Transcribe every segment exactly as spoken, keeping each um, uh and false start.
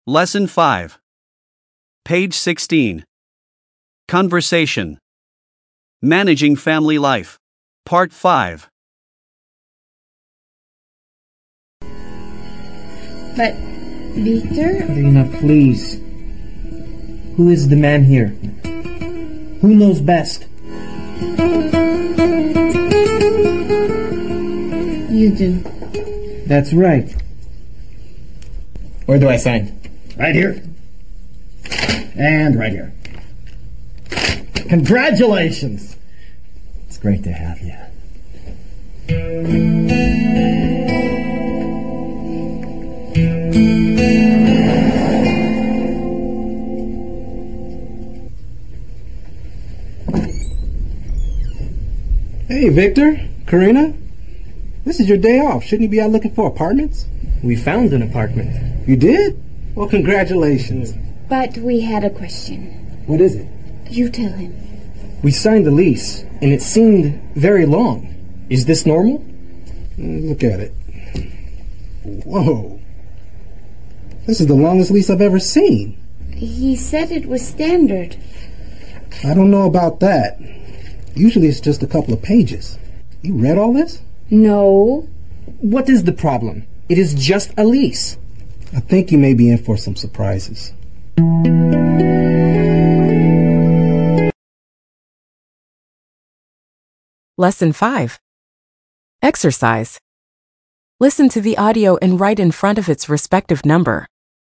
Lesson five. Page sixteen. Conversation. Managing Family Life. Part five. But, Victor? Karina, please. Who is the man here? Who knows best? You do. That's right. Where do I sign? Right here. And right here. Congratulations! It's great to have you. Hey, Victor, Karina, this is your day off. Shouldn't you be out looking for apartments? We found an apartment. You did? Well, congratulations. But we had a question. What is it? You tell him. We signed the lease, and it seemed very long. Is this normal? Mm, Look at it. Whoa. This is the longest lease I've ever seen. He said it was standard. I don't know about that. Usually it's just a couple of pages. You read all this? No. What is the problem? It is just a lease. I think you may be in for some surprises. Lesson five. Exercise. Listen to the audio and write in front of its respective number.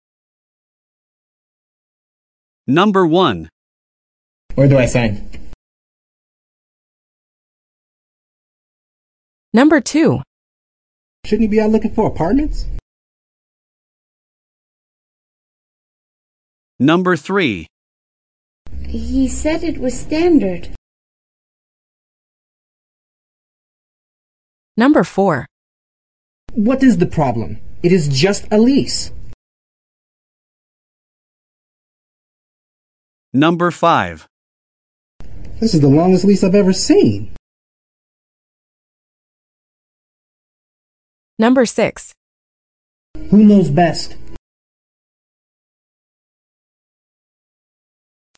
Number one. Where do I sign? Number two. Shouldn't you be out looking for apartments? Number three. He said it was standard. Number four. What is the problem? It is just a lease. Number five. This is the longest lease I've ever seen. Number six. Who knows best?